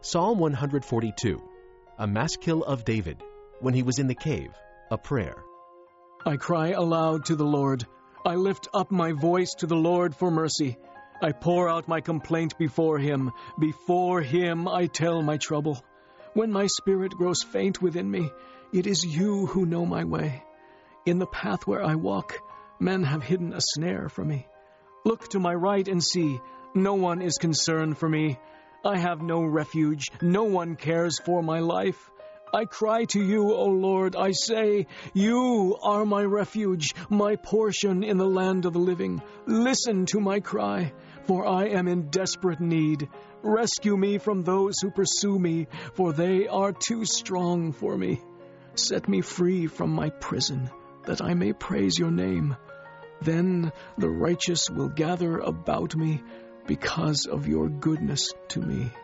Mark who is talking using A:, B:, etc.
A: Psalm 142, a maskil of David, when he was in the cave, a prayer.
B: I cry aloud to the Lord. I lift up my voice to the Lord for mercy. I pour out my complaint before him. Before him I tell my trouble. When my spirit grows faint within me, it is you who know my way. In the path where I walk, men have hidden a snare for me. Look to my right and see, no one is concerned for me. I have no refuge, no one cares for my life. I cry to you, O Lord, I say, you are my refuge, my portion in the land of the living. Listen to my cry, for I am in desperate need. Rescue me from those who pursue me, for they are too strong for me. Set me free from my prison, that I may praise your name. Then the righteous will gather about me because of your goodness to me.